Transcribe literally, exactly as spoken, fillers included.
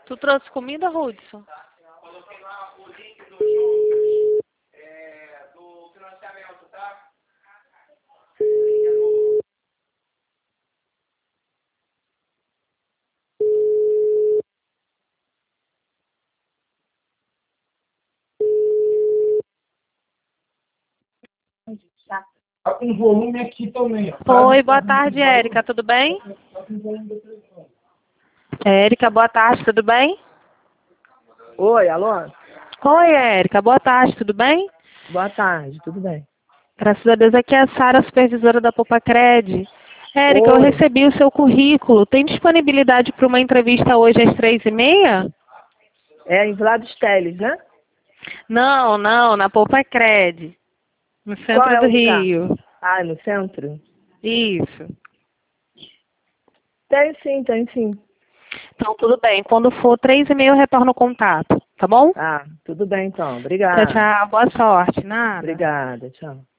Tu trouxe comida, Hudson? Coloquei lá o link do jogo, é, do financiamento, tá? Tá com volume aqui também, ó. Oi, boa tarde, Érica, tudo bem? Érica, boa tarde, tudo bem? Oi, alô? Oi, Érica, boa tarde, tudo bem? Boa tarde, tudo bem? Graças a Deus, aqui é a Sara, supervisora da Popacred. Érica, eu Oi. recebi o seu currículo. Tem disponibilidade para uma entrevista hoje às três e meia? É em Vlados Teles, né? Não, não, na Popacred, no Qual centro é do o lugar? Rio. Ah, no centro? Isso. Tem sim, tem sim. Então, tudo bem. Quando for três e meia, eu retorno o contato, tá bom? Ah, tudo bem então. Tchau, Obrigada. tchau. Boa sorte. Nada. Obrigada, tchau.